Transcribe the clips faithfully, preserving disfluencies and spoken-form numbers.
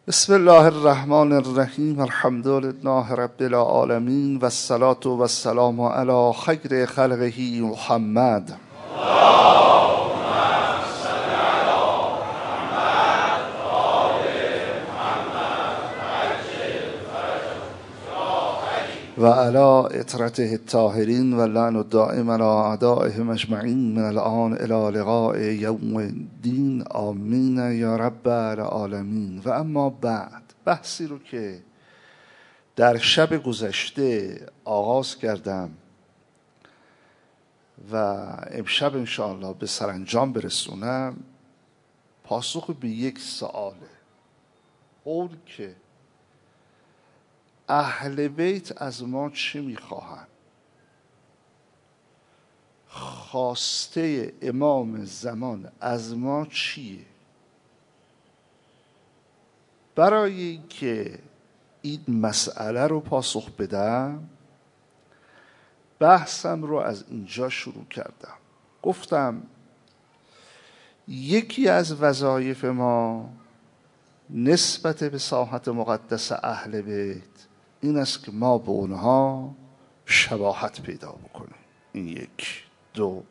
بسم الله الرحمن الرحیم. الحمد لله رب العالمین و الصلاة و السلام علی خیر خلقه محمد. و علی اطرته الطاهرین و لعن الدائم علی اعدائهم اجمعین من الان الی لقاء یوم الدین. آمین یا رب العالمین. و اما بعد، بحثی رو که در شب گذشته آغاز کردم و امشب انشاءالله به سرانجام برسونم، پاسخ به یک سؤاله. اون که اهل بیت از ما چه میخواهند؟ خواسته امام زمان از ما چیه؟ برای اینکه این مسئله رو پاسخ بدم، بحثم رو از اینجا شروع کردم. گفتم یکی از وظایف ما نسبت به ساحت مقدس اهل بیت این است که ما به اونها شباهت پیدا بکنیم. این یک. دو،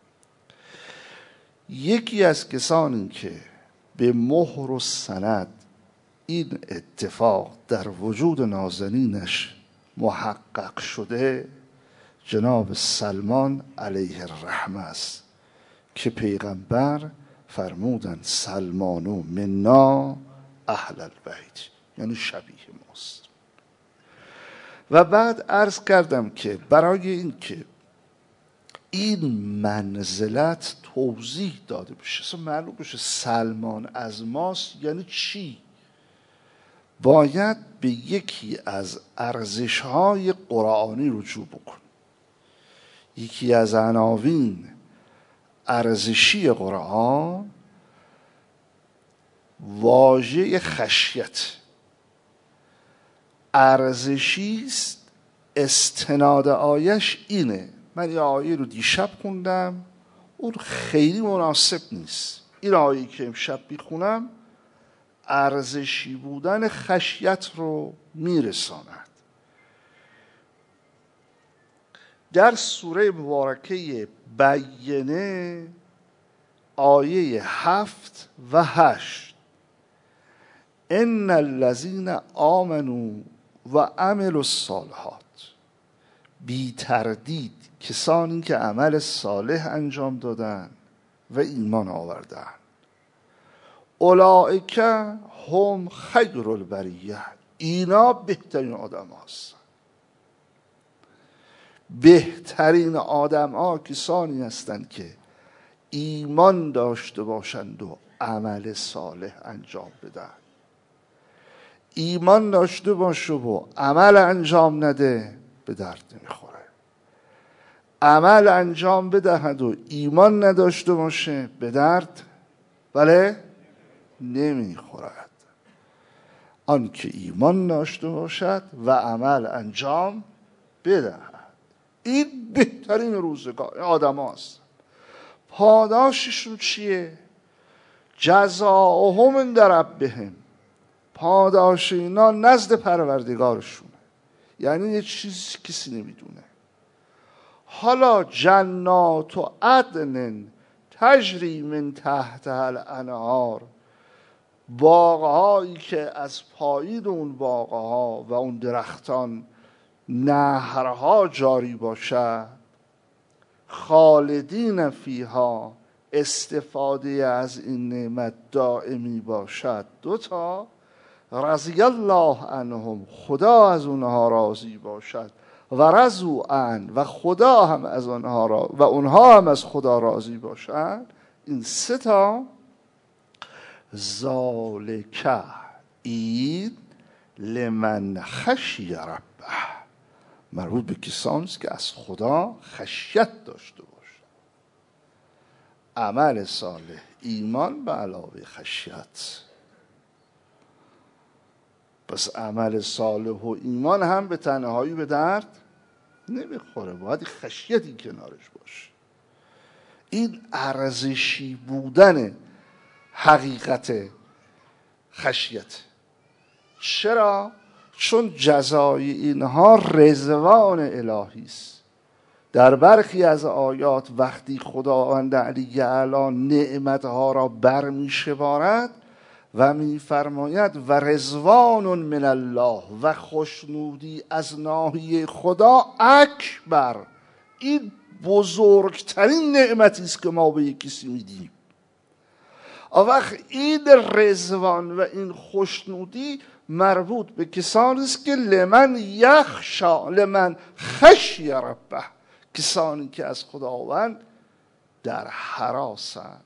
یکی از کسانی که به مهر و سند این اتفاق در وجود نازنینش محقق شده جناب سلمان علیه الرحمه است که پیغمبر فرمودن سلمانو منا اهل البیت، یعنی شبیه ماست. و بعد عرض کردم که برای این که این منزلت توضیح داده بشه، اصلا معلوم بشه سلمان از ماست یعنی چی، باید به یکی از ارزش‌های قرآنی رجوع بکن. یکی از عناوین ارزشی قرآن واژه خشیت ارزشی است. استناد آیش اینه. من یه آیه رو دیشب خوندم، اون خیلی مناسب نیست. این آیه که امشب میخونم ارزشی بودن خشیت رو میرساند. در سوره مبارکه بینه آیه هفت و هشت، ان الذین آمنوا و عملوا الصالحات، بی تردید کسانی که عمل صالح انجام دادن و ایمان آوردن، اولئک هم خیر البریه، اینا بهترین آدم هستن. بهترین آدم ها کسانی هستند که ایمان داشته باشند و عمل صالح انجام بدن. ایمان داشته باشه و عمل انجام نده به درد نمیخوره. عمل انجام بدهد و ایمان نداشته باشه به درد بله نمیخورد. آن که ایمان داشته باشد و عمل انجام بدهد، این بهترین روزگار آدم هاست. پاداششون چیه؟ جزاؤهم عند ربهم، پاداش اینا نزد پروردگارشونه. یعنی یه چیزی کسی نمیدونه. حالا جنات و عدن تجری من تحت الانهار، باغهایی که از پایین اون باغها و اون درختان نهرها جاری باشه، خالدین فیها، استفاده از این نعمت دائمی باشد. دوتا، رضی الله عنهم، خدا از اونها راضی باشد، و رضوا عنه، و خدا هم از اونها را و اونها هم از خدا راضی باشند. این سه تا، ذالک، این لمن خشی ربه، مربوط به کسانی است که از خدا خشیت داشته باشند. عمل صالح، ایمان به علاوه خشیت. پس عمل صالح و ایمان هم به تنهایی به درد نمیخوره، باید خشیتی کنارش باشه. این ارزشی بودن حقیقت خشیت. چرا؟ چون جزای اینها رضوان الهی است. در برخی از آیات وقتی خداوند علی اعلی نعمتها را برمی‌شمارد و می‌فرماید و رضوان من الله و خوشنودی از ناحیه خدا اکبر، این بزرگترین نعمتی است که ما به یک کسی میدیم. آن وقت این رضوان و این خوشنودی مربوط به کسانی است که لمن یخشا، لمن خشی ربه، کسانی که از خداوند در هراسند.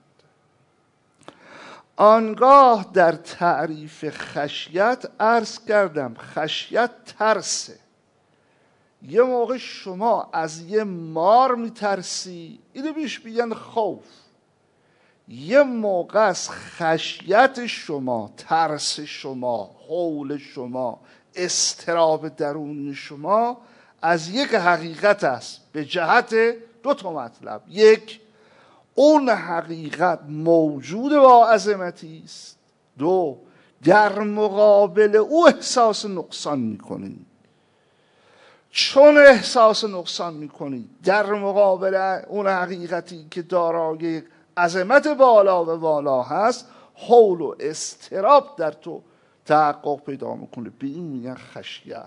آنگاه در تعریف خشیت عرض کردم خشیت ترسه. یه موقع شما از یه مار میترسی، اینو بیش میگن خوف. یه موقع از خشیت شما، ترس شما، هول شما، اضطراب درونی شما از یک حقیقت است به جهت دو تا مطلب. یک، اون حقیقت موجود با عظمتی است. دو، در مقابل او احساس نقصان میکنید. چون احساس نقصان میکنید در مقابل اون حقیقتی که دارای عظمت بالا و بالا هست، هول و اضطراب در تو تحقق پیدا میکنه. به این میگن خشیت.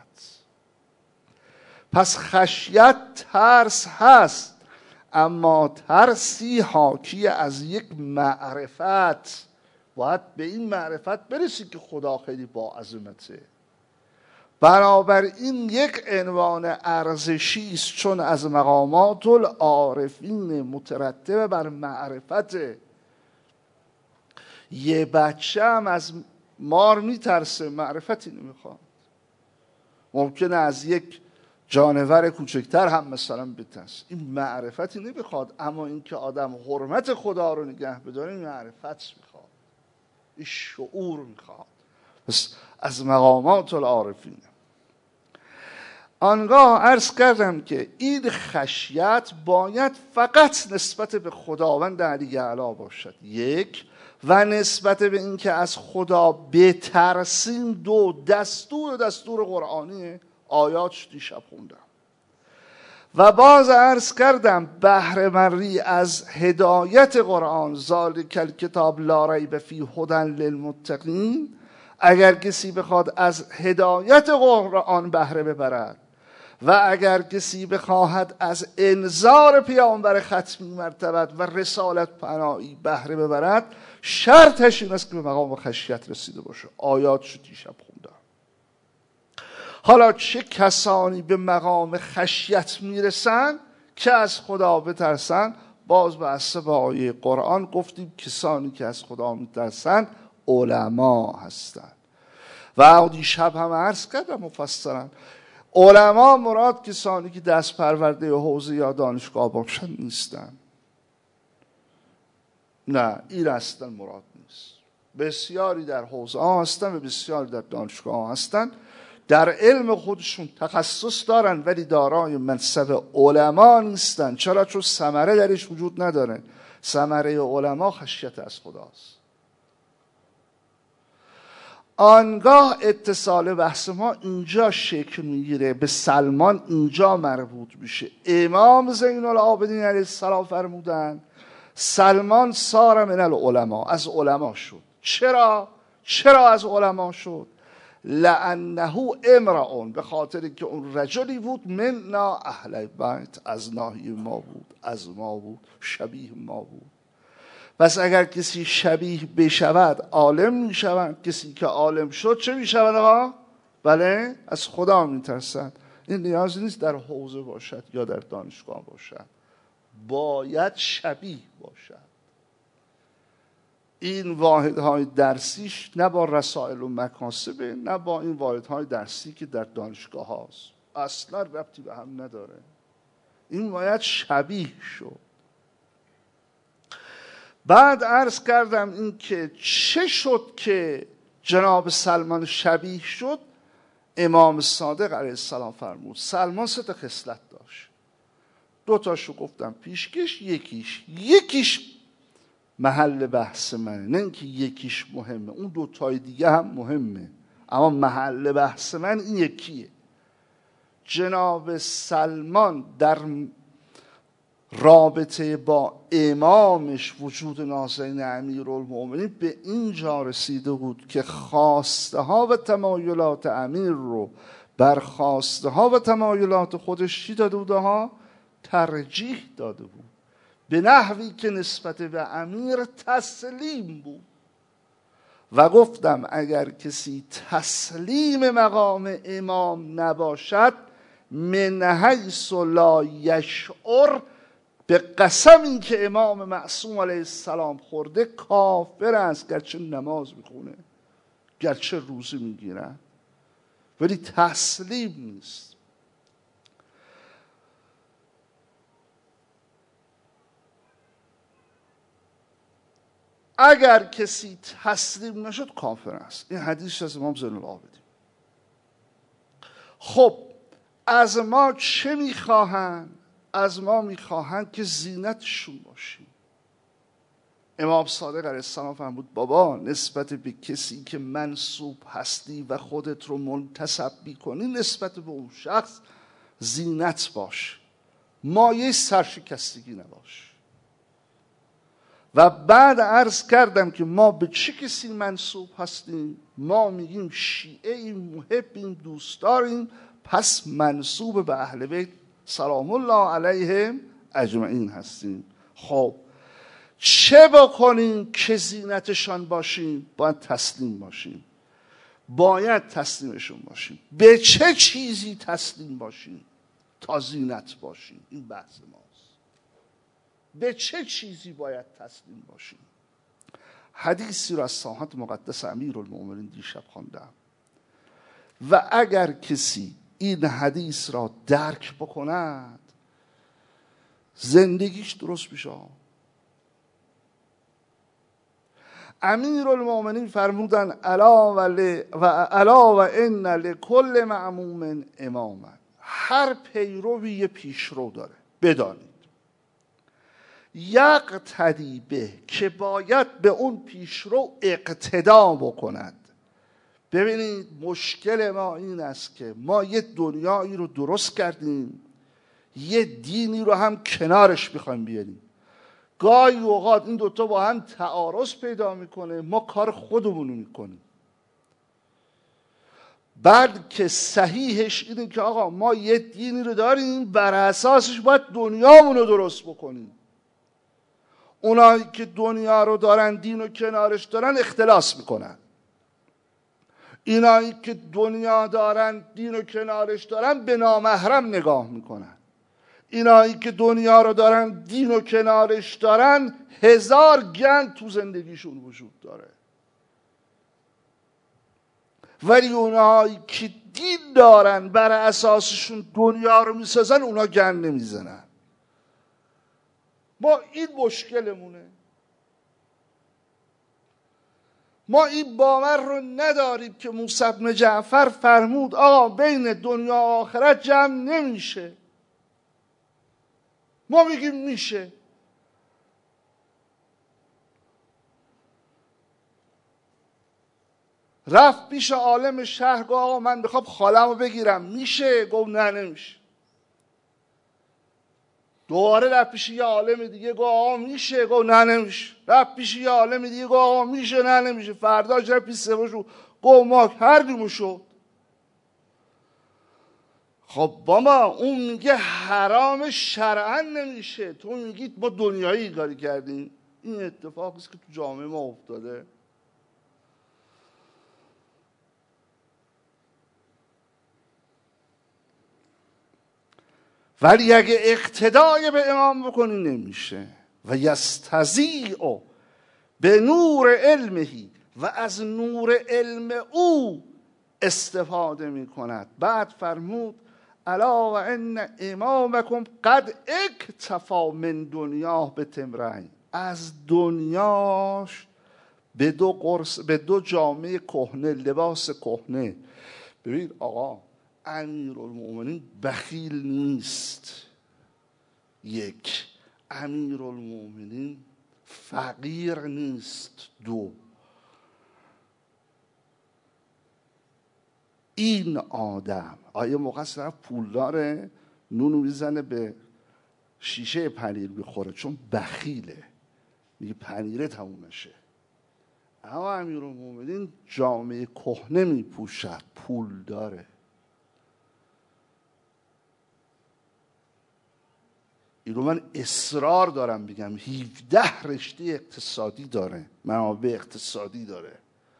پس خشیت ترس هست، اما ترسی حاکی از یک معرفت. باید به این معرفت برسی که خدا خیلی با عظمته. بنابراین یک عنوان ارزشی است، چون از مقامات العارفین مترتب بر معرفت. یه بچه هم از مار میترسه، معرفتی نمیخواد. ممکنه از یک جانور کوچکتر هم مثلا بترسه، این معرفتی نمیخواد. اما اینکه آدم حرمت خدا رو نگه بداره معرفت میخواد، این شعور میخواد. پس از مقامات العارفین. آنگاه عرض کردم که این خشیت باید فقط نسبت به خداوند علی اعلی باشد، یک، و نسبت به اینکه از خدا بترسیم، دو، دستور دستور قرآنی آیات دیشب خوندم. و باز عرض کردم بهره مندی از هدایت قرآن، ذالک الکتاب لا ریب فیه هدی للمتقین، اگر کسی بخواد از هدایت قرآن بهره ببرد و اگر کسی بخواهد از انذار پیامبر ختمی مرتبت و رسالت پناهی بهره ببرد، شرطش این است که به مقام خشیت رسیده باشه. آیات شو دیشب خوندم. حالا چه کسانی به مقام خشیت میرسن که از خدا بترسن؟ باز به حسب آیه قرآن گفتیم کسانی که از خدا میترسن علما هستند. و دیشب هم عرض کردم مفصلا، علما مراد کسانی که دست پرورده حوزه یا دانشگاه باشن نیستن. نه، این اصلا مراد نیست. بسیاری در حوزه ها هستن و بسیاری در دانشگاه ها هستن، در علم خودشون تخصص دارن ولی دارای منصب علما نیستن. چرا؟ چون ثمره درش وجود نداره. ثمره علما خشیت از خداست. آنگاه اتصال بحث ما اینجا شکل میگیره، به سلمان اینجا مربوط میشه. امام زین العابدین علیه السلام فرمودن سلمان سار من العلماء، از علما شد. چرا؟ چرا از علما شد؟ لانه امرئ، به خاطر که اون رجلی بود منا اهل بیت، از ناحیه ما بود، از ما بود، شبیه ما بود. پس اگر کسی شبیه بشود عالم میشود. کسی که عالم شد چه میشود آقا؟ بله، از خدا میترسد. این نیازی نیست در حوزه باشد یا در دانشگاه باشد، باید شبیه باشد. این واحدهای درسیش نه با رسائل و مکاسبه، نه با این واحدهای درسی که در دانشگاه هاست، اصلا ربطی به هم نداره. این باید شبیه شد. بعد عرض کردم این که چه شد که جناب سلمان شبیه شد. امام صادق علیه السلام فرمود سلمان سه تا خصلت داشت. دو تاشو گفتم پیشکش، یکیش یکیش محل بحث منه، نه اینکه یکیش مهمه، اون دو تای دیگه هم مهمه، اما محل بحث من این یکیه. جناب سلمان در رابطه با امامش وجود نازنین امیرالمومنین به اینجا رسیده بود که خواسته ها و تمایلات امیر رو بر خواسته ها و تمایلات خودش چی داده بود ها؟ ترجیح داده بود، به نحوی که نسبت به امیر تسلیم بود. و گفتم اگر کسی تسلیم مقام امام نباشد، من حیث لا یشعر، به قسم این که امام معصوم علیه السلام خورده، کافر است. گرچه نماز میخونه، گرچه روزه میگیره، ولی تسلیم نیست. اگر کسی تسلیم نشد کافر است. این حدیث از امام زین العابدین. خب از ما چه میخواهند؟ از ما میخواهند که زینتشون باشیم. امام صادق علیه السلام فرمود بابا نسبت به کسی که منسوب هستی و خودت رو منتسب میکنی، نسبت به اون شخص زینت باش، مایه سرشکستگی نباش. و بعد عرض کردم که ما به چه کسی منسوب هستیم؟ ما میگیم شیعه ایم، محبیم، دوستداریم، پس منسوب به اهل بیت سلام الله علیهم اجمعین هستیم. خب چه بکنیم که زینتشان باشیم؟ باید تسلیم باشیم، باید تسلیمشون باشیم. به چه چیزی تسلیم باشیم تا زینت باشیم؟ این بحث ماست. به چه چیزی باید تسلیم باشیم؟ حدیثی را از ساحت مقدس امیرالمومنین دیشب خواندم و اگر کسی این حدیث را درک بکند زندگیش درست میشه. امیرالمومنین فرمودن الا و ل و الا و ان لکل معموم اماما، هر پیروی یه پیشرو داره، بدانید. یقتدی به، که باید به اون پیشرو اقتدا بکند. ببینید مشکل ما این است که ما یه دنیایی رو درست کردیم، یه دینی رو هم کنارش میخوایم بیاریم. گاهی اوقات این دوتا با هم تعارض پیدا میکنه، ما کار خودمونو میکنیم. بعد که صحیحش اینه که آقا ما یه دینی رو داریم، بر اساسش باید دنیامونو درست بکنیم. اونایی که دنیا رو دارن دین رو کنارش دارن اختلاس میکنن، اینایی که دنیا دارن دین رو کنارش دارن به نامحرم نگاه میکنن. اینایی که دنیا رو دارن دین رو کنارش دارن هزار گند تو زندگیشون وجود داره. ولی اونایی که دین دارن بر اساسشون دنیا رو میسازن، اونا گند نمیزنن. ما این مشکلمونه. ما این باور رو نداریم که موسی بن جعفر فرمود آقا بین دنیا و آخرت جمع نمیشه. ما میگیم میشه. رفت پیش عالم شهر گفت آقا من میخوام خاله‌مو بگیرم، میشه؟ گفت نه نمیشه. دوباره رفت پیش یه عالم دیگه گفت آقا میشه؟ گفت نه نمیشه. رفت پیش یه عالم دیگه گفت آقا میشه؟ نه نمیشه. فرداش رفت پیش سومش گفت ما کردیم شد. خب بابا اون میگه حرام شرعا نمیشه، تو میگی ما دنیایی کاری کردیم. این اتفاقی است که تو جامعه ما افتاده. ولی اگه اقتدای به امام بکنی نمیشه. و یستضیع به نور علمه، و از نور علم او استفاده میکند. بعد فرمود الا و ان امامکم قد اکتفا من دنیاه به تمرین، از دنیاش به دو قرص، به دو جامعه کهنه، لباس کهنه. ببین آقا امیرالمومنین بخیل نیست. یک، امیرالمومنین فقیر نیست. دو، این آدم آیا موقع طرف پولداره نونو میزنه به شیشه پنیر میخوره چون بخیله، میگه پنیره تموم نشه. اما امیرالمومنین جامعه کهنه میپوشد، پول داره. اینو من اصرار دارم بگم، هفده رشته اقتصادی داره، منابع اقتصادی داره.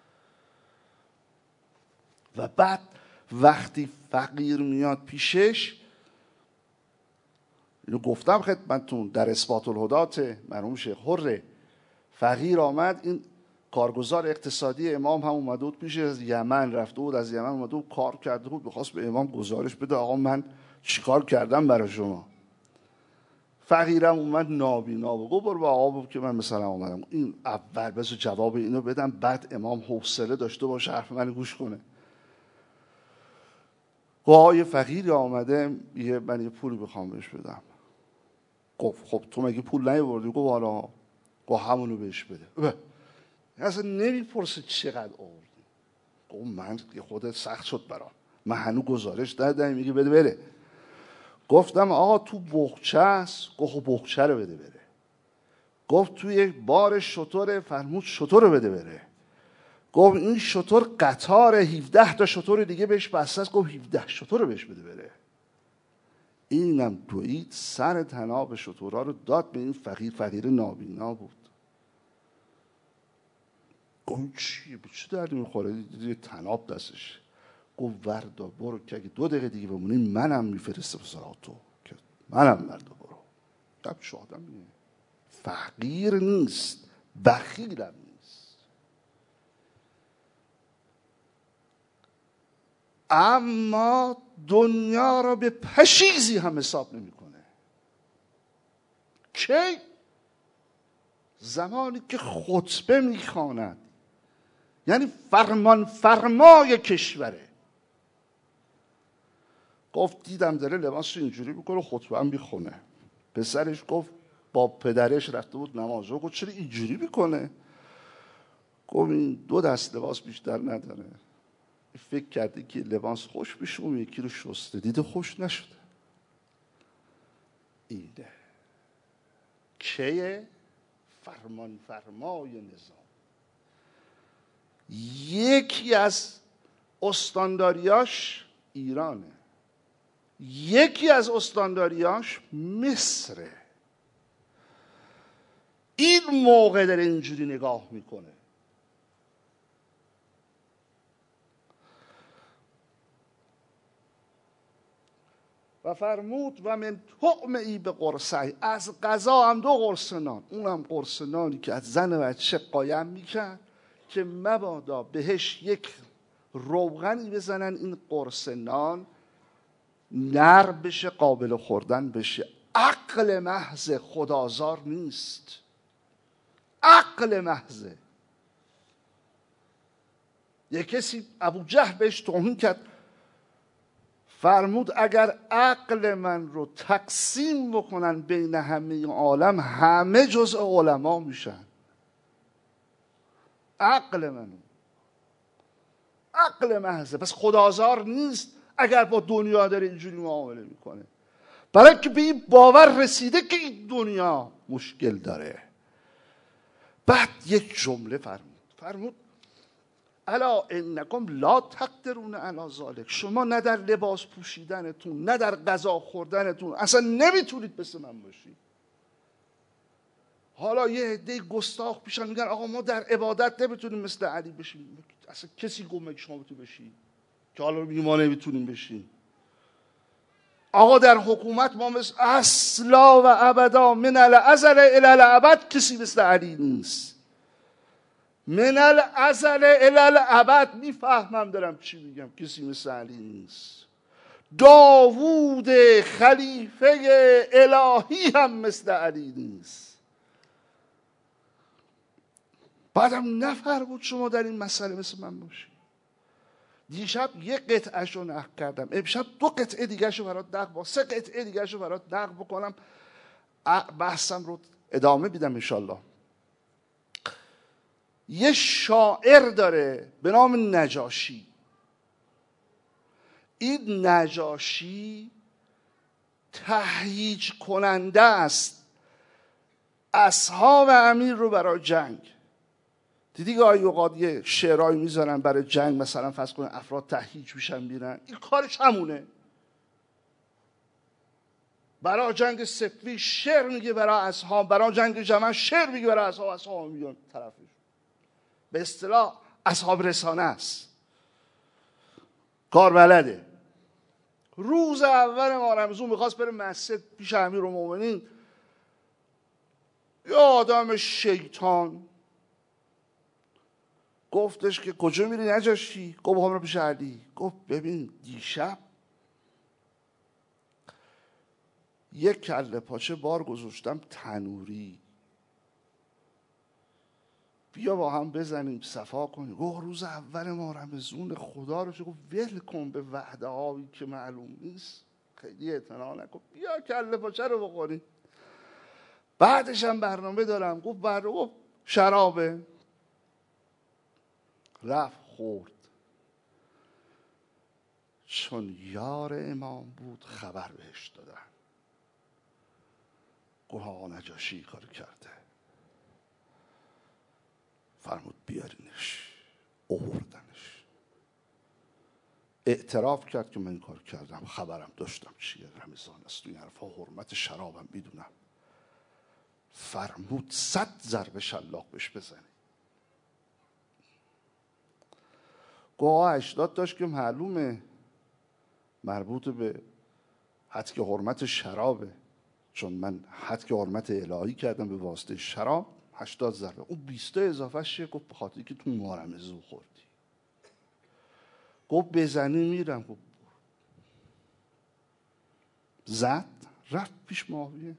و بعد وقتی فقیر میاد پیشش، اینو گفتم خدمتتون در اثبات الهدات مرحوم شیخ حره، فقیر آمد، این کارگزار اقتصادی امام هم اومده بود پیش، از یمن رفته بود، از یمن اومده بود کار کرده بود، بخواست به امام گزارش بده آقا من چیکار کردم برای شما. فقیرم اومد نابینا و گفت برو با آقا بود که من مثلا اومدم. این اول بذار جواب اینو بدم، بعد امام حوصله داشته باشه حرف من گوش کنه. آقای فقیری آمده یه من یه پولی بخوام بهش بدم. گفت خب تو مگه پول نیاوردی؟ گفت حالا گفت همونو بهش بده. اصلا نمیپرسه چقدر آوردی. گفت من خودت سخت شد برام، من هنوز گزارش دادم. میگه بده بره. گفتم آقا تو بخچه است. گفت خب بخچه رو بده بره. گفت توی بار شتر، فرمود شتر رو بده بره. گفت این شتر قطار هفده تا شتر دیگه بهش بسته است. گفت هفده شتر رو بهش بده بره. اینم دوید سر طناب شترها رو داد به این فقیر. فقیر نابینا بود. گفت چیه به چه دردی میخوره؟ یه طناب دستش. گفت وردا برو که اگه دو دقیقه دیگه بمونی منم میفرسته به سراغ تو، که منم وردا برو. قبل شادم نیه، فقیر نیست، بخیلم نیست. اما دنیا را به پشیزی هم حساب نمیکنه. کی؟ زمانی که خطبه میخواند، یعنی فرمان فرمای کشوره. گفت دیدم داره لباس اینجوری میکنه خطبه هم میخونه. پسرش گفت با پدرش رفته بود نماز رو، گفت چرا اینجوری میکنه؟ گفت این دو دست لباس بیشتر نداره، فکر کرده که لباس خوش بشه اون یکی رو شسته، دیده خوش نشده. اینه کیه؟ فرمان فرمای نظام. یکی از استانداریاش ایرانه، یکی از استانداریاش مصره. این موقع داره اینجوری نگاه میکنه. و فرمود و من طعم ای به قرصه، از غذا هم دو قرص نان، اونم قرص نانی که از زن و بچه قایم میکرد که مبادا بهش یک روغنی بزنن این قرص نان نر بشه، قابل خوردن بشه. عقل محض، خدازار نیست، عقل محضه. یک کسی ابو جهل بهش توهین کرد، فرمود اگر عقل من رو تقسیم بکنن بین همه عالم، همه جزء علما میشن. عقل منو، عقل محضه. پس خدازار نیست اگر با دنیا داره اینجوری معامله میکنه، برای که به این باور رسیده که این دنیا مشکل داره. بعد یک جمله فرمود، فرمود الا انکم لا تقدرون علی ذلک، شما نه در لباس پوشیدنتون نه در غذا خوردنتون اصلا نمیتونید مثل من باشید. حالا یه عده گستاخ پیشن میگن آقا ما در عبادت نمیتونیم مثل علی بشیم. اصلا کسی گفت که شما بتونید بشید که حالا میگه ما نمیتونیم بشیم؟ آقا در حکومت ما مثل اصلا و ابدا من الازل الی الابد کسی مثل علی نیست. من الازل الی الابد. میفهمم دارم چی میگم، کسی مثل علی نیست. داوود خلیفه الهی هم مثل علی نیست. بعدم نفرمود شما در این مسئله مثل من باشید. دیشب یک قطعه رو نقل کردم، امشب دو قطعه دیگه رو برات نقل با سه قطعه دیگه رو برات نقل بکنم، بحثم رو ادامه بیدم انشالله. یه شاعر داره به نام نجاشی. این نجاشی تهییج کننده است اصحاب امیر رو برای جنگ. دیدی گاهی اوقات یه شعرهایی میذارن برای جنگ، مثلا فرض کن افراد تهییج میشن میرن، این کارش همونه. برای جنگ صفی شعر میگه برای اصحاب، برای جنگ جمع شعر میگه برای اصحاب، اصحاب میگن طرفش. به اصطلاح اصحاب رسانه است، کار بلده. روز اول ماه رمضان میخواست بره مسجد پیش امیرالمومنین، یه آدم شیطان گفتش که کجا میری نجاشی؟ گفت میخوام برم پیش علی. گفت ببین دیشب یک کله پاچه بار گذاشتم تنوری، بیا با هم بزنیم صفا کنیم. گفت روز اول ما رمضان خدا رو گفت ول کن به وعده هایی که معلوم نیست، خیلی اعتنا نکن، بیا کله پاچه رو بخوریم. بعدش هم برنامه دارم. گفت برنامه، گفت شرابه. رفت خورد. چون یار امام بود خبر بهش دادن. گفت آقا نجاشی کار کرده. فرمود بیارینش. آوردنش. اعتراف کرد که من این کار کردم، خبرم داشتم چیه رمضان است، این حرفا حرمت شرابم میدونم. فرمود صد ضربه شلاق بهش بزنی. گواه اجداد داشت که معلومه مربوط به حد که حرمت شرابه، چون من حد که حرمت الهی کردم به واسطه شراب، هشتاد ضربه. اون بیستا اضافه شه. گفت بخاطری که تو مارمزو خوردی. گفت بزنی میرم. گفت زد، رفت پیش معاویه.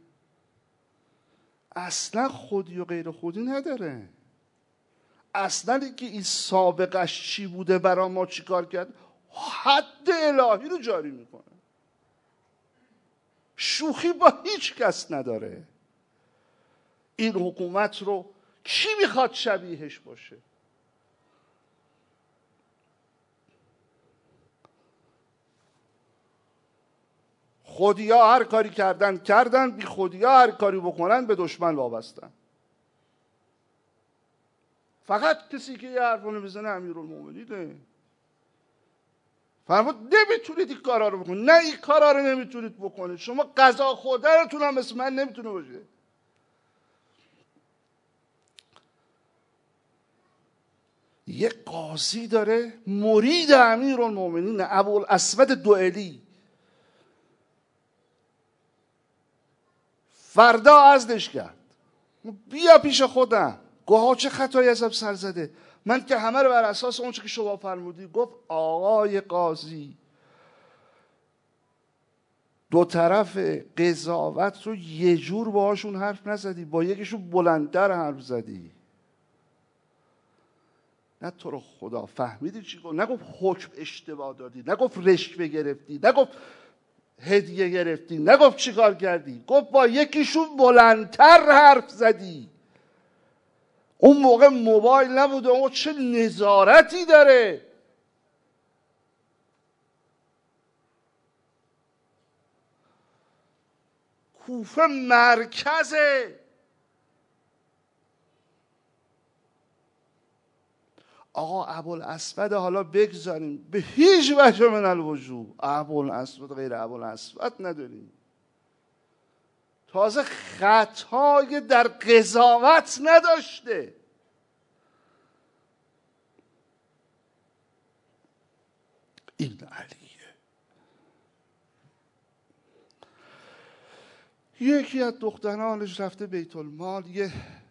اصلا خودی و غیر خودی نداره. اصلا اینکه این سابقش چی بوده برای ما چی کار کرد، حد الهی رو جاری میکنه. شوخی با هیچ کس نداره. این حکومت رو کی میخواد شبیهش باشه؟ خودی ها هر کاری کردن کردن، بی خودی ها هر کاری بکنن به دشمن وابستن. فقط کسی که یه حرفونو بزنه امیرالمومنینه. فرمود نمیتونید این کارا رو بکنید. نه این کارا رو نمیتونید بکنید. شما قضا خودتون هم مثل من نمیتونه باشه. یه قاضی داره مرید امیرالمومنین ابوالاسود دوئلی، فردا عزلش کرد. بیا پیش خودم. گوه چه خطایی ازم سر زده؟ من که همه رو بر اساس اون چه که شما فرمودی. گفت آقای قاضی، دو طرف قضاوت رو یه جور باهاشون حرف نزدی، با یکیشون بلندتر حرف زدی. نه تو رو خدا فهمیدی چی گفت؟ نگفت حکم اشتباه دادی، نگفت رشوه گرفتی، نگفت هدیه گرفتی، نگفت چی کار کردی. گفت با یکیشون بلندتر حرف زدی. اون موقع موبایل نبوده. اون چه نظارتی داره. کوفه مرکزه. آقا ابوالاسود حالا بگذاریم، به هیچ وجه من الوجوه ابوالاسود غیر ابوالاسود نداریم. تازه خطای در قضاوت نداشته. این علیه. یکی از دخترانش رفته بیت المال، یه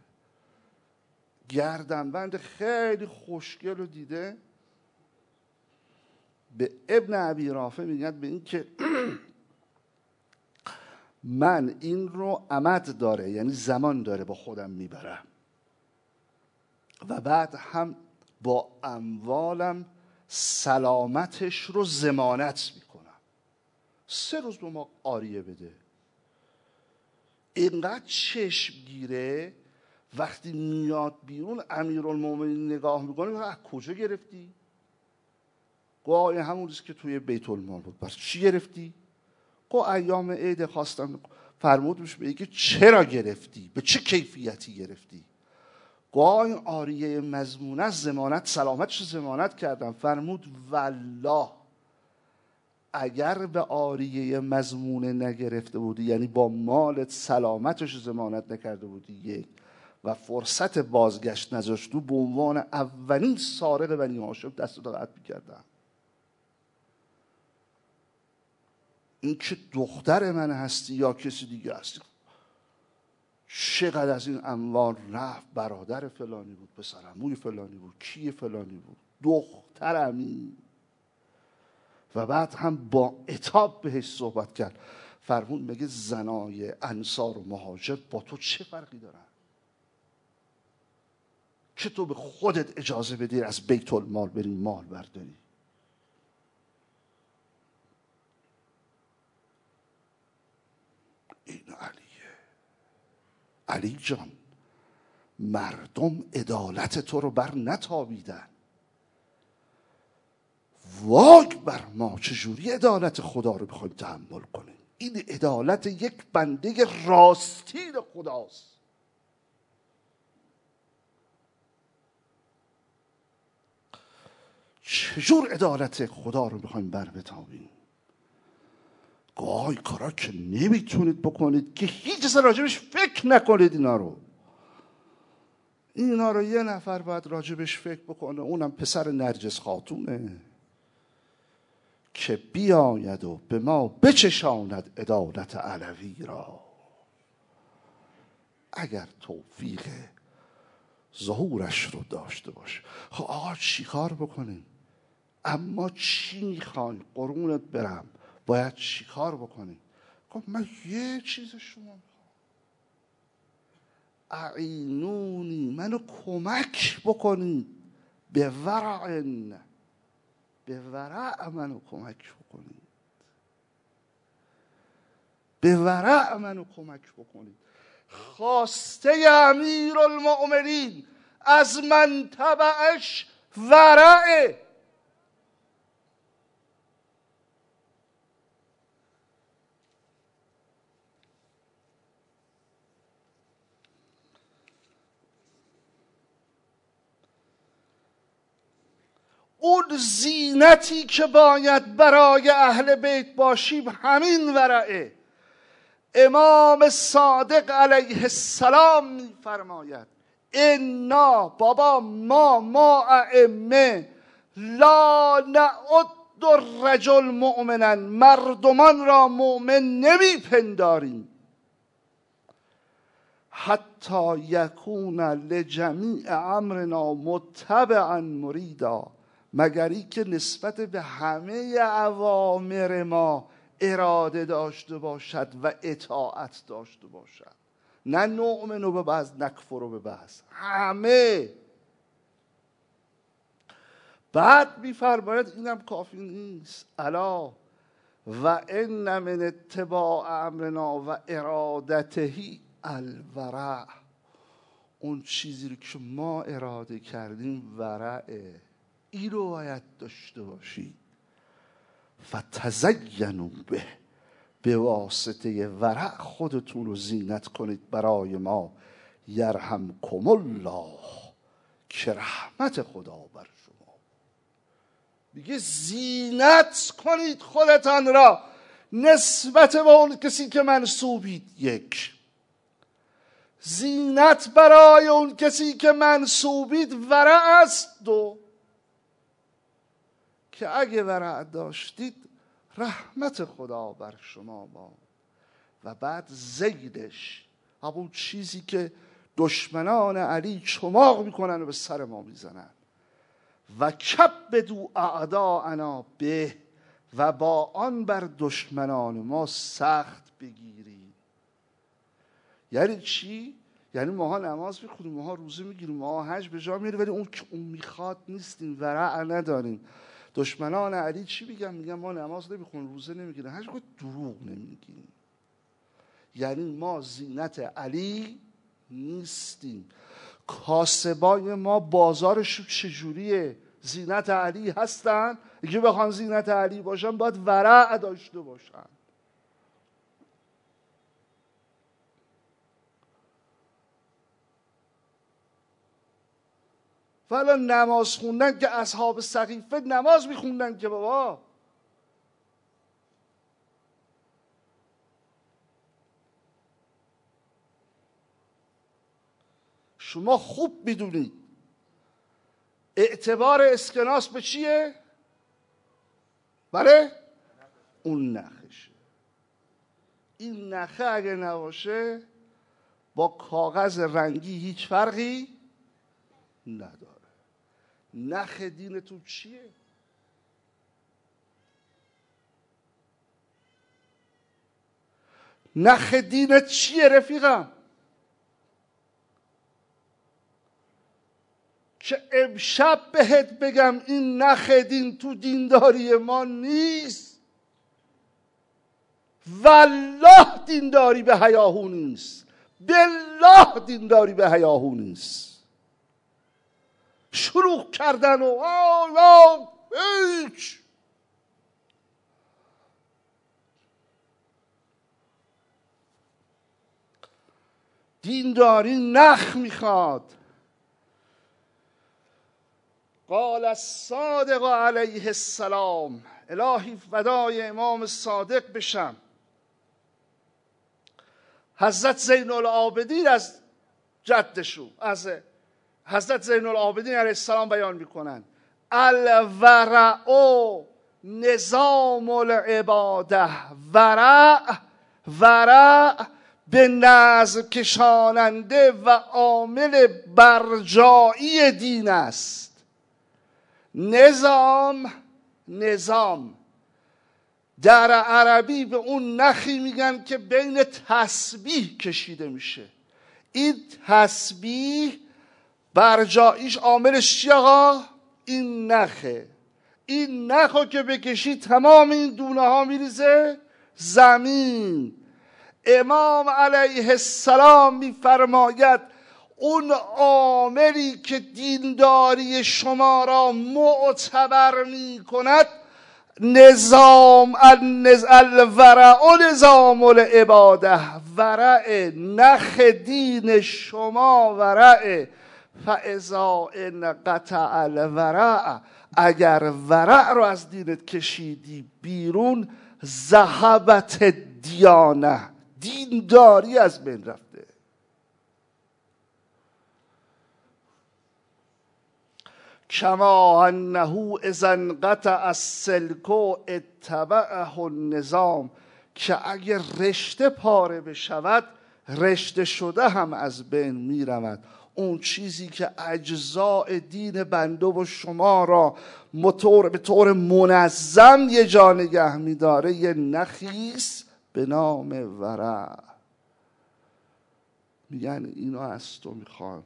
گردنبند خیلی خوشگل رو دیده. به ابن ابی رافع میگن به این که من این رو امد داره، یعنی زمان داره، با خودم میبرم و بعد هم با اموالم سلامتش رو ضمانت میکنم. سه روز به ما عاریه بده. اینقدر چشم گیره وقتی میاد بیرون امیرالمومنین نگاه میکنه. از کجا گرفتی؟ گویا همون روز که توی بیت المال بود. برای چی گرفتی؟ گو ایام عید خواستم. فرمود بهش بگه چرا گرفتی؟ به چه کیفیتی گرفتی؟ گویا این عاریه مضمونه ضمانت سلامتش ضمانت کردم. فرمود والله اگر به عاریه مضمونه نگرفته بودی، یعنی با مالت سلامتش ضمانت نکرده بودی، یک و فرصت بازگشت نذاشت، به عنوان اولین سارق بنی هاشم دست تو قطع می‌کردم. این که دختر من هستی یا کسی دیگه هستی، چقدر از این اموال رفت، برادر فلانی بود، پسرعموی فلانی بود، کی فلانی بود، دخترمی. و بعد هم با عتاب بهش صحبت کرد. فرمود میگه زنای انصار و مهاجر با تو چه فرقی دارن که تو به خودت اجازه بدی از بیت المال بری مال برداری؟ این علیه. علی جان، مردم عدالت تو رو بر نتابیدن، واگ بر ما چجوری عدالت خدا رو بخوایم تحمل کنیم؟ این عدالت یک بنده راستین خداست. چجور عدالت خدا رو بخوایم بر بتابیم؟ گاهی کارا که نمیتونید بکنید که هیچ اصلا راجبش فکر نکنید. اینا رو اینا رو یه نفر باید راجبش فکر بکنه، اونم پسر نرجس خاتونه که بیاید و به ما بچشاند عدالت علوی را. اگر توفیق ظهورش رو داشته باشه. خب آقا چی کار بکنیم؟ اما چی میخوای؟ قرونت برم، باید چی کار بکنیم؟ خب من یه چیز شما میخوام، اعینونی، منو کمک بکنید، به ورعن، به ورع منو کمک بکنید، به ورع منو کمک بکنید. خواسته امیر المؤمنین از من تبعش ورعه. اون زینتی که باید برای اهل بیت باشیم همین ورعه. امام صادق علیه السلام میفرماید انا، بابا ما ما ائمه لا نعد الرجل مؤمنا، مردمان را مؤمن نمیپنداریم حتی یکون لجمیع امرنا متبعا مریدا، مگری که نسبت به همه اوامر ما اراده داشته باشد و اطاعت داشته باشد. نه نؤمن به بعض نکفر به بعض، همه. بعد میفرماید اینم کافی نیست، الا و ان من اتباع امرنا و ارادته الورع، اون چیزی رو که ما اراده کردیم ورعه، این رو باید داشته باشید. فتزینوا به، به واسطه ورع خودتون رو زینت کنید برای ما. یرحمکم الله، که رحمت خدا بر شما. میگه زینت کنید خودتان را نسبت به اون کسی که منسوبید. یک، زینت برای اون کسی که منسوبید ورع است. دو، که اگه ورع داشتید رحمت خدا بر شما با. و بعد زیدش، همون چیزی که دشمنان علی چماق میکنن و به سر ما میزنن. و کبدوا اعداءنا به، و با آن بر دشمنان ما سخت بگیرید. یعنی چی؟ یعنی ماها نماز میخونیم، ماها روزه میگیریم، ماها حج به جا میریم، ولی اون که اون میخواد نیستیم، ورع نداریم. دشمنان علی چی میگن؟ میگن ما نماز نمیخونیم، روزه نمیگیریم، هر چقدر دروغ نمیگیم. یعنی ما زینت علی نیستیم. کاسبای ما بازارشون چجوریه؟ زینت علی هستن، اگه بخوان زینت علی باشن باید ورع داشته باشن. فلا نماز خوندن که اصحاب سقیفه نماز میخوندن که بابا. شما خوب میدونید اعتبار اسکناس به چیه؟ بله؟ اون نخشه. این نخه اگه نباشه با کاغذ رنگی هیچ فرقی نداره. نخ دینتون چیه؟ نخ دینت چیه رفیقم؟ که امشب بهت بگم این نخ دین تو دینداری ما نیست. والله دینداری به هیاهو نیست، بالله دینداری به هیاهو نیست. شروع کردن و آه آه هیچ. دینداری نخ میخواد. قال الصادق علیه السلام، الهی فدای امام صادق بشم، حضرت زین العابدین از جدشون از حضرت زین العابدین علیه السلام بیان میکنن الورع نظام العباده. ورع ورع به نظم کشاننده و عامل برجایی دین است. نظام نظام در عربی به اون نخی میگن که بین تسبیح کشیده میشه. این تسبیح برجاییش عاملش چی آقا؟ این نخه. این نخو که بکشی تمام این دونه ها میریزه زمین. امام علیه السلام میفرماید اون عاملی که دینداری شما را معتبر می کند نظام الورع نظام العباده. ورع نخ دین شما ورع. فاذا انقطع الورع، اگر ورع رو از دینت کشیدی بیرون ذهبت دیانه، دینداری از بین رفته. کما انه اذا انقطع السلک اتبعه النظام، که اگر رشته پاره بشود رشته شده هم از بین می رود. اون چیزی که اجزاء دین بنده و شما را مطور به طور منظم یه جا نگه می داره یه نخیست به نام ورع. میگن اینو از تو میخوان،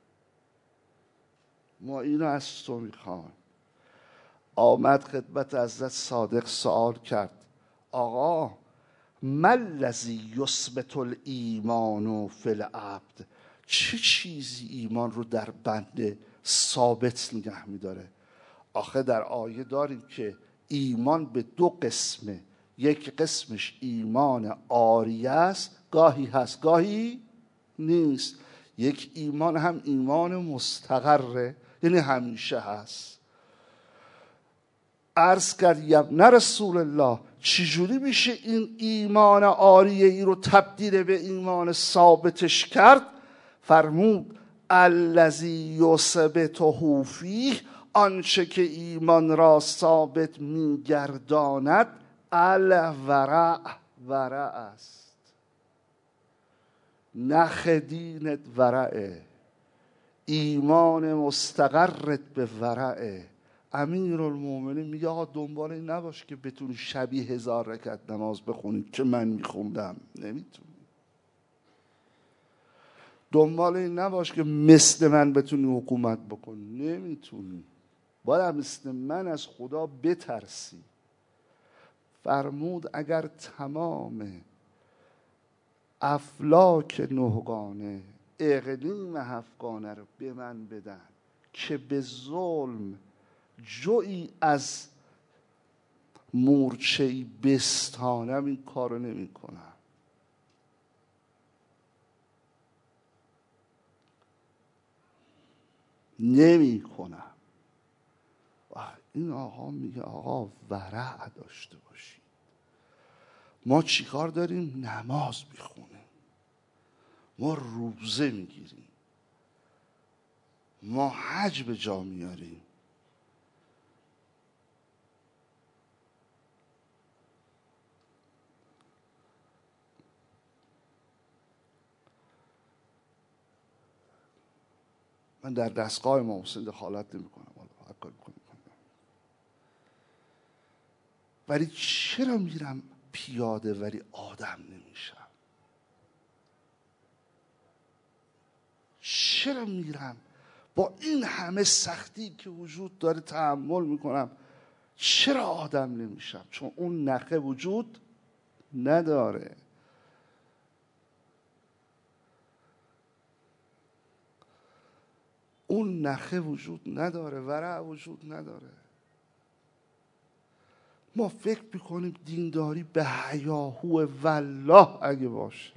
ما اینو از تو میخوان. آمد خدمت حضرت صادق سوال کرد آقا ما الذی یثبت الایمان فی العبد، چه چیزی ایمان رو در بنده ثابت نگه میداره؟ آخه در آیه داریم که ایمان به دو قسمه، یک قسمش ایمان عاریه است، گاهی هست گاهی نیست. یک ایمان هم ایمان مستقره، یعنی همیشه هست. عرض کرد یبن رسول الله چجوری میشه این ایمان عاریه ای رو تبدیل به ایمان ثابتش کرد؟ فرمود الذی یثبته فیه، آنچه که ایمان را ثابت میگرداند الورع، ورع است. نخ دینت ورعه، ایمان مستقرت به ورعه. امیرالمومنین میگه آقا دنبال این نباش که بتونی شبی هزار رکعت نماز بخونی که من میخوندم، نمیتونی. دنبال این نباش که مثل من بتونی حکومت بکنی، نمیتونی. باید مثل من از خدا بترسی. فرمود اگر تمام افلاک نهگانه اقلیم هفتگانه رو به من بدن که به ظلم جویی از مورچه‌ای بستانم این کارو نمی کنم. نمی کنم. این آقا میگه آقا ورع داشته باشید. ما چیکار داریم؟ نماز میخونیم، ما روزه میگیریم، ما حج به جا میاریم. من در دستگاه امام حسین دخالت نمی کنم، هر کاری کنم. ولی چرا میرم پیاده ولی آدم نمیشم؟ چرا میرم با این همه سختی که وجود داره تحمل میکنم، چرا آدم نمیشم؟ چون اون نخه وجود نداره. اون نخه وجود نداره، ورع وجود نداره. ما فکر میکنیم دینداری به هیاهو والله اگه باشه.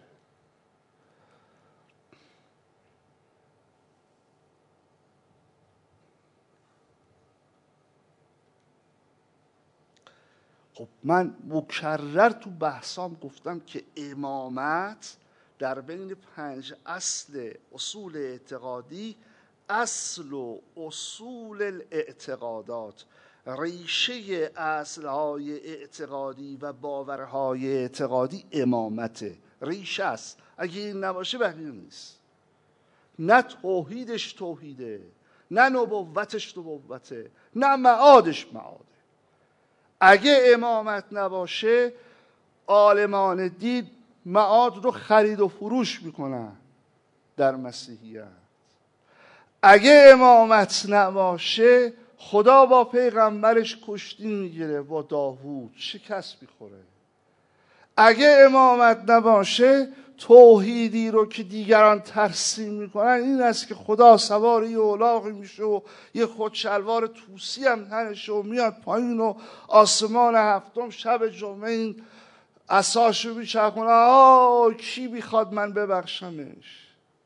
خب من مکرر تو بحثام گفتم که امامت در بین پنج اصل اصول اعتقادی، اصل و اصول الاعتقادات، ریشه اصلهای اعتقادی و باورهای اعتقادی امامته، ریشه است. اگه این نباشه بقیه نیست. نه توحیدش توحیده، نه نبوتش نبوته، نه معادش معاده. اگه امامت نباشه عالمان دین معاد رو خرید و فروش میکنن در مسیحیت. اگه امامت نباشه خدا با پیغمبرش کشتی میگیره، با داوود شکست میخوره. اگه امامت نباشه توحیدی رو که دیگران ترسیم میکنن این است که خدا سوار یه الاغی میشه و یه خودشلوار توسی هم تنشه و میاد پایین و آسمان هفتم شب جمعه این عصاشو میچرخونه، آه کی میخواد من ببخشمش.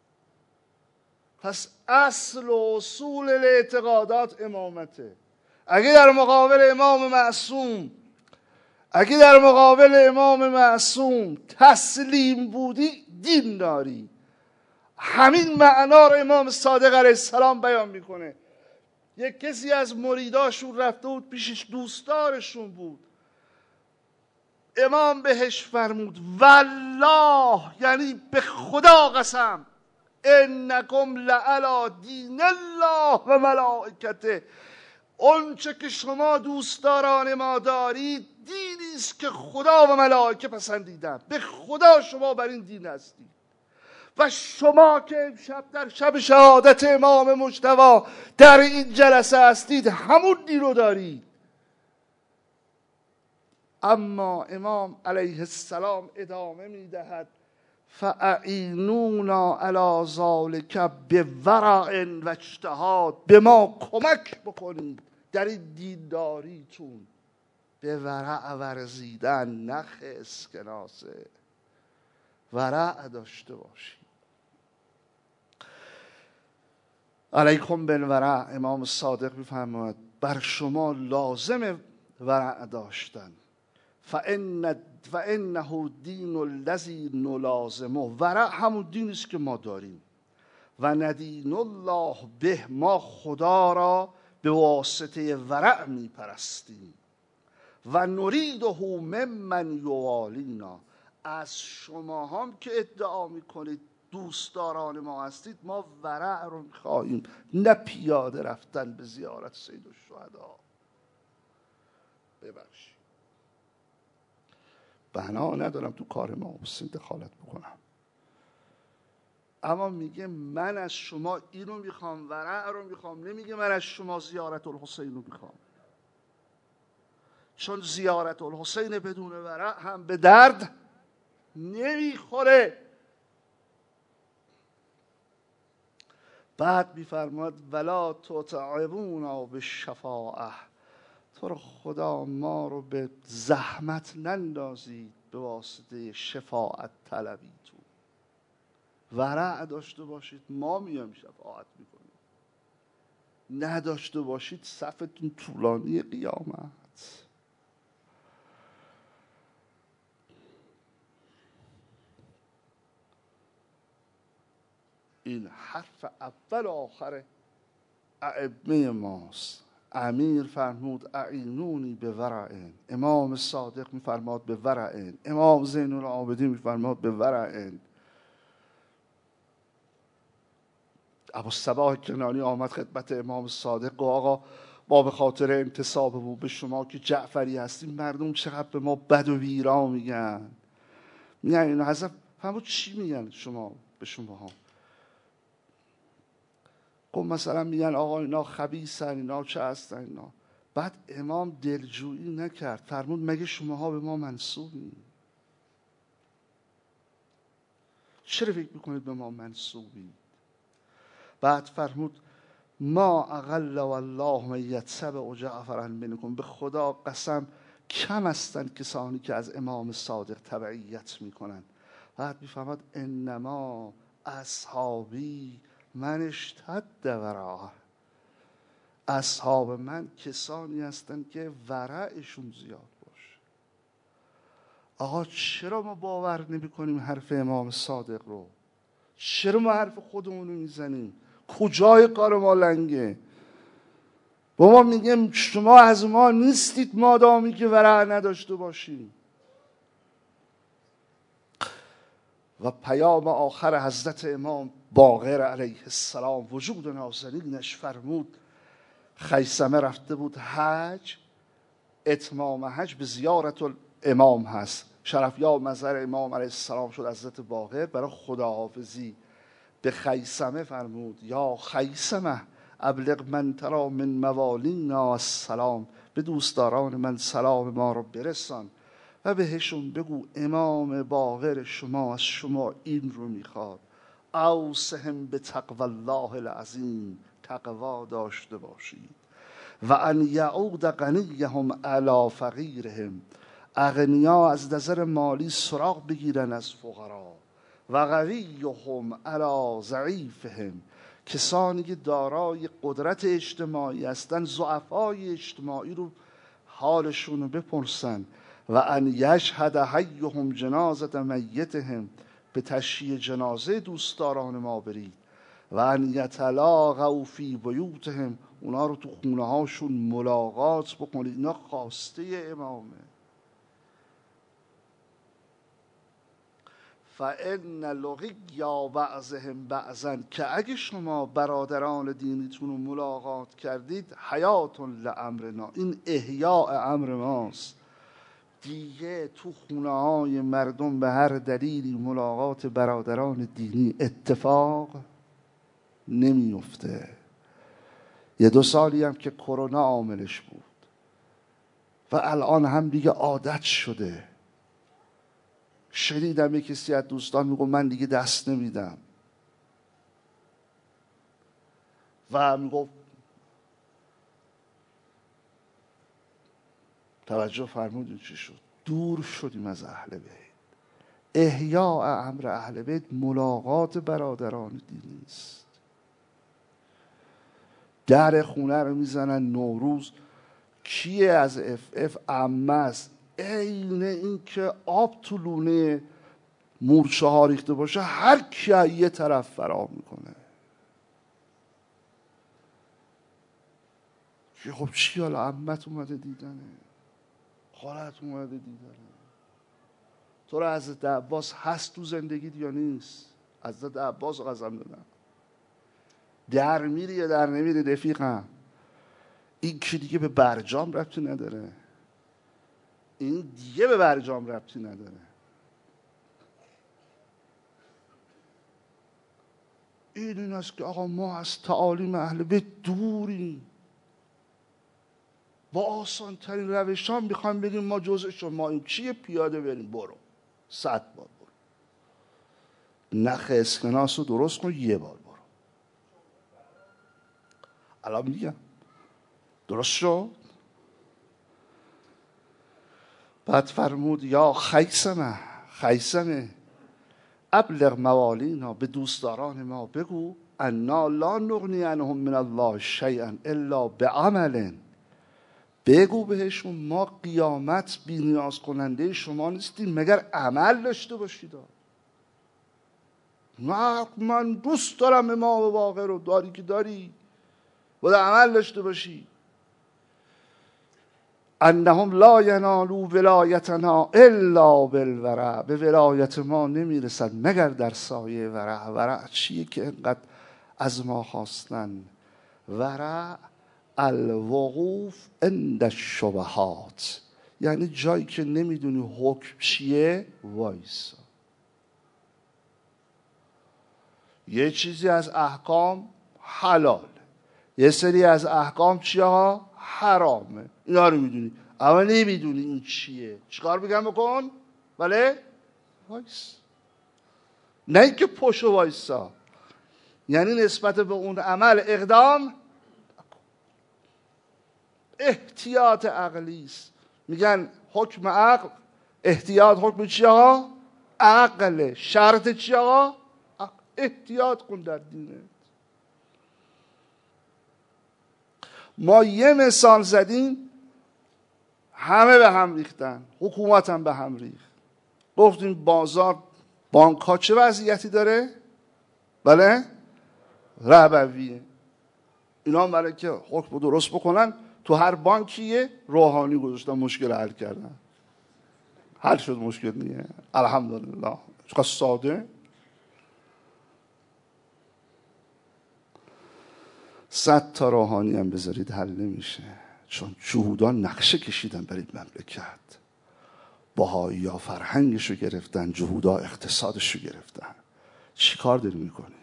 پس اصل و اصول اعتقادات امامته. اگه در مقابل امام معصوم اگه در مقابل امام معصوم تسلیم بودی دین داری. همین معنا رو امام صادق علیه السلام بیان میکنه. یک کسی از مریداشون رفته بود پیشش، دوستدارشون بود. امام بهش فرمود والله، یعنی به خدا قسم، انکم لعلی دین الله و ملائکته، اون چه که شما دوستداران ما دارید دینی است که خدا و ملائکه پسندیدن. به خدا شما بر این دین هستید و شما که شب در شب شهادت امام مجتبی در این جلسه هستید همون دین رو دارید. اما امام علیه السلام ادامه میدهد فاعینونا علی ذلک بورع و اجتهاد، به ما کمک بکنید در این دینداریتون به ورع ورزیدن، نخ اسکناسه، ورع داشته باشید. علیکم بالورع، امام صادق میفرماید بر شما لازم ورع داشتن. فإن فإنه دین الذی نلازمه، ورع همون دینی است که ما داریم. و ندین الله به، ما خدا را به واسطه ورع میپرستیم. و نریده ممن یوالینا، از شما هم که ادعا میکنید دوستداران ما هستید ما ورع رو میخواهیم، نه پیاده رفتن به زیارت سید الشهدا. ببخشید بنا ندارم تو کار ما حسین دخالت بکنم، اما میگه من از شما اینو میخوام، ورع رو میخوام. نمیگه من از شما زیارت الحسین رو میخوام، چون زیارت الحسین بدون ورع هم به درد نمیخوره. بعد میفرماد ولا تطعمونا بالشفاعه، تو رو خدا ما رو به زحمت نندازید به واسطه شفاعت طلبیتون. ورع داشته باشید ما میام شفاعت میکنیم، نداشته باشید صفتون طولانی قیامت. این حرف اول و آخر ائمه ماست. امیر فرمود اعینونی به ورعن، امام صادق میفرماد به ورعن، امام زین العابدین میفرماد به ورعن. ابوالصباح کنانی آمد خدمت امام صادق و آقا با به خاطر انتسابمون به شما که جعفری هستیم مردم چقدر به ما بد و ویرا میگن. میگن اینا حضرت فرمود چی میگن شما به شما ها؟ خب مثلا میگن آقا اینا خبیثن، اینا چه هستن اینا. بعد امام دلجویی نکرد، فرمود مگه شماها به ما منسوبی؟ چرا فکر میکنید به ما منسوبی؟ بعد فرمود ما اقل والله من یتبع جعفرا منکم، به خدا قسم کم هستند کسانی که از امام صادق تبعیت میکنن. بعد میفرماد انما اصحابی من اشتد ورع، اصحاب من کسانی هستند که ورعشون زیاد باشه. آقا چرا ما باور نمی کنیم حرف امام صادق رو؟ چرا ما حرف خودمون رو میزنیم؟ کجای کار ما لنگه؟ با ما میگیم شما از ما نیستید مادامی که ورع نداشته باشیم. و پیام آخر حضرت امام باقر علیه السلام وجود نازنینش فرمود خیثمه رفته بود حج، اتمام حج به زیارت الامام هست، شرفیاب مظهر امام علیه السلام شد حضرت باقر. برای خداحافظی به خیثمه فرمود یا خیثمه ابلغ من ترا من موالینا السلام، به دوستداران من سلام ما رو برسان و بهشون بگو امام باقر شما از شما این رو میخواد اوصهم به تقوی الله العظیم، تقوا داشته باشید. و ان یعود غنیهم علی فقیرهم، اغنیا از نظر مالی سراغ بگیرن از فقرا. و قویهم علی ضعیفهم، کسانی که دارای قدرت اجتماعی هستن ضعفای اجتماعی رو حالشون رو بپرسن. و ان یشهد حیهم جنازه میتهم، به تشییع جنازه دوستداران ما برید. و ان یتلاقوا فی بیوتهم، اونا رو تو خونه هاشون ملاقات بکنید. اینا خواسته امامه. فان لقیا بعضهم بعضا، که اگه شما برادران دینیتون رو ملاقات کردید حیات لامرنا، این احیاء امر ماست. دیگه تو خونه های مردم به هر دلیلی ملاقات برادران دینی اتفاق نمیفته. یه دو سالی هم که کرونا عاملش بود و الان هم دیگه عادت شده. شنیدم یک کسی از دوستان میگه من دیگه دست نمیدم و میگه توجه فرمودین چی شد؟ دور شدیم از اهل بیت. احیاء امر اهل بیت ملاقات برادران دینی است. در خونه رو میزنن نوروز، کیه از اف اف عمه است، عین این که آب تو لونه مورچه ها ریخته باشه هر کی یه طرف فرار میکنه. خب چی حالا عمت اومده دیدنه، خالت اومده دیدنه. تو رو حضرت عباس هست تو زندگیت یا نیست؟ حضرت عباس رو قسم دادم در میری یا در نمیری رفیقم. این که دیگه به برجام ربطی نداره، این دیگه به برجام ربطی نداره. این این است که آقا ما از تعالیم اهل بیت دوریم. با آسان ترین روش ها میخوایم بگیم ما جزء شما این چیه، پیاده بریم برو صد بار برو، نخ اسکناس رو درست کن یه بار برو. الان میگم درست شد. بعد فرمود یا خیسمه خیسمه ابلغ موالینا، به دوستداران ما بگو انا لا نغنی عنهم من الله شیئا الا بعمل، بگو بهشون ما قیامت بی نیاز کننده شما نیستیم مگر عمل داشته باشید. من من دوست دارم امام باقر رو، داری که داری، باید عمل داشته باشی. انهم لا ینالوا ولایتنا الا بالورع، به ولایت ما نمیرسد مگر در سایه ورع. ورع چیه که اینقدر از ما خواستن؟ ورع الوقوف عند الشبهات، یعنی جایی که نمیدونی حکم چیه وایسا. یه چیزی از احکام حلال، یه سری از احکام چیه؟ حرامه. اینا رو میدونی اما نمیدونی این چیه، چیکار بگم بکن؟ بله وایس، نه اینکه پشو وایسا، یعنی نسبت به اون عمل اقدام. احتیاط عقلی است. میگن حکم عقل، احتیاط حکم چی آقا؟ عقله. شرط چی آقا؟ احتیاط کن در دینه. ما یه مثال زدیم همه به هم ریختن، حکومت هم به هم ریخت. گفتیم بازار بانک ها چه وضعیتی داره؟ بله؟ ربویه. اینا هم برای که حکم درست بکنن تو هر بانکیه روحانی گذاشتن، مشکل حل کردن. حل شد مشکل نیه الحمدلله. چقدر ساده. صد تا روحانی هم بذارید حل نمیشه، چون جهودان نقشه کشیدن برای مملکت. بهایی ها فرهنگش رو گرفتن، جهودا اقتصادش رو گرفتن. چی کار داری میکنی؟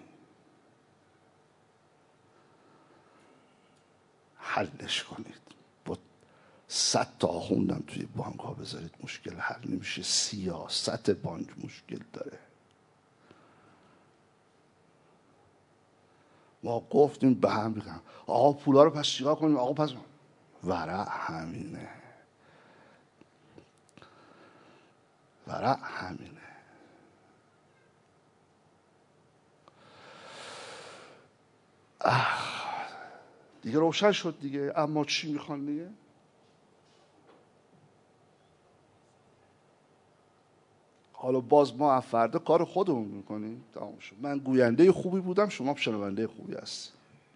حلش کنید. با صد تا آخوندم توی بانک ها بذارید مشکل حل نمیشه. سیاست بانک مشکل داره. ما گفتیم به هم بگم آقا پولا رو پس چیکار کنیم؟ آقا پس ورع همینه، ورع همینه. دیگه روشن شد دیگه. اما چی میخوان دیگه؟ حالا باز ما از فردا کار خودمون میکنیم. تمام شد. من گوینده خوبی بودم، شما شنونده خوبی هستی.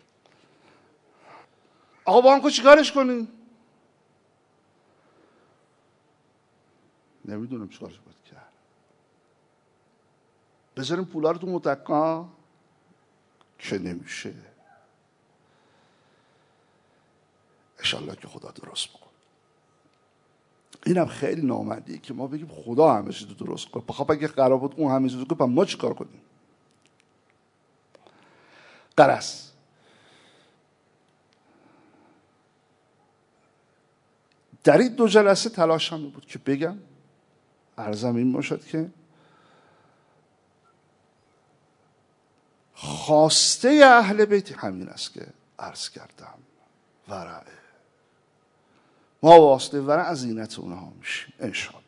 آقا بانکو چیکارش کنیم؟ نمیدونم چیکارش باید کرد. بذاریم پولا رو تو متکا که نمیشه. انشالله که خدا درست بکن. اینم خیلی نامردیه که ما بگیم خدا همه چیز رو درست کنه. بخواب اگه قرار بود اون همه چیز رو کنه ما چی کار کنیم؟ قرص در این دو جلسه تلاشم بود که بگم، عرضم این باشد که خواسته اهل بیت همین است که عرض کردم، ورعه. ما واسطه ورع زینت اونها میشیم انشاءالله.